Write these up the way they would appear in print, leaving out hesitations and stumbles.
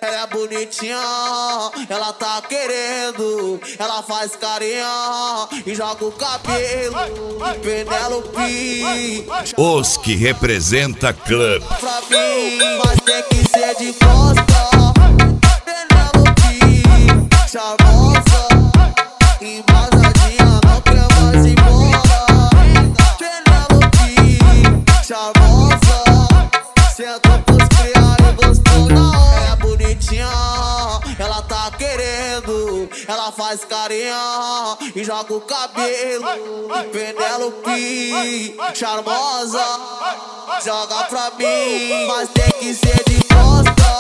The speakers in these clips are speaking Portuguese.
Ela é bonitinha, ela tá querendo. Ela faz carinha e joga o cabelo. Penélope, Os que representa clube. pra mim, mas tem que ser de costa. Penélope, charmosa, embasadinha, não quer mais ir embora. Penélope, charmosa, senta pros criar e gostou na hora. É bonitinha, ela tá querendo. Ela faz carinha e joga o cabelo. Penélope, charmosa, joga pra mim, mas tem que ser de costa.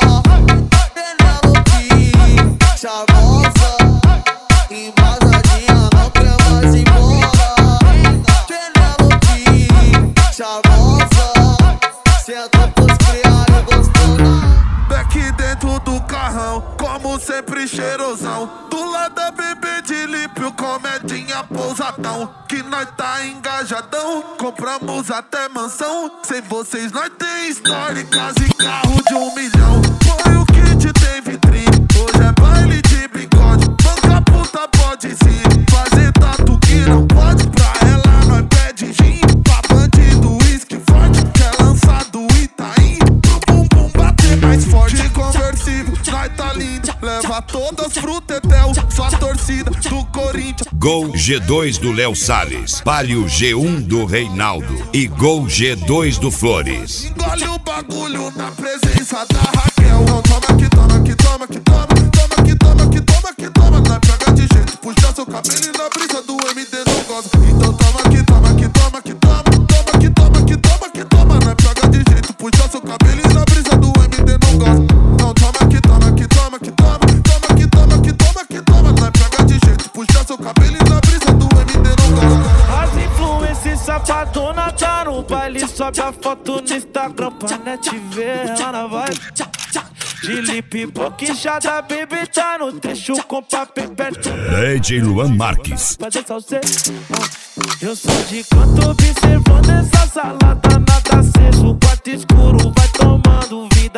Penélope, charmosa, embasadinha, não quer mais ir embora. Penélope, charmosa, senta pros criar e gostou na Beck dentro do carrão, como sempre cheirosão. Do lado da bebê de lípio, comedinha pousadão. Que nós tá engajadão, compramos até mansão. Sem vocês nós tem história, casa e carro de 1 milhão. Foi o kit, tem vitrine, hoje é baile de bigode. Banca puta pode sim, fazer tatu que não pode. Pra ela nós pede gin, pra bandido uísque forte. Quer lançar do Itaim, pro bumbum bater mais forte. De conversível, nós tá lindo, leva todas pro tetel. Só a torcida do Corinthians. Gol G2 do Léo Salles, Palio G1 do Reinaldo e Gol G2 do Flores. Engole o bagulho na presença da Raquel. Não toma que toma, que toma, que toma. Toma que toma, que toma, que toma. Nós pega de jeito, puxa seu cabelo e na brisa do MD não goza. Então toma que toma, que toma, que toma. Toma que toma, que toma, que toma. Nós pega de jeito, puxa seu cabelo e na brisa do MD não goza. Não toma que toma, que toma, que toma. Toma que toma, que toma, que toma. Nós pega de jeito, puxa seu cabelo e na brisa do MD não goza. As influências safadona tá no baile, sobe a foto no Instagram pra net ver ela na vibe. De lip boquinchada, baby, tá no trecho com papo perto. DJ Luan Marques. Pra deixar você, eu sou de canto observando essa salada, nada aceso. Quarto escuro vai tomando vida.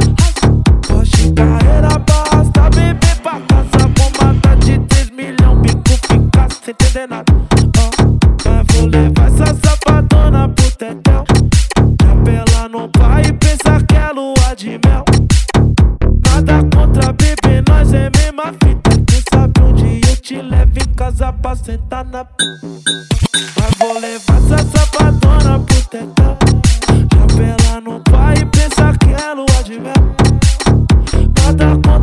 Porsche carreira basta, bebê pra casa. Bombada de 3 milhões, bico fica sem entender nada. Mas vou levar essa safadona pro tetel. Capela no pai e pensa que é lua de mel. Nada contra bebê, nós é mesma fita. Quem sabe um dia eu te levo em casa pra sentar na Mas vou levar essa safadona pro tetel. Capela no pai e pensa que é lua de mel. Nada contra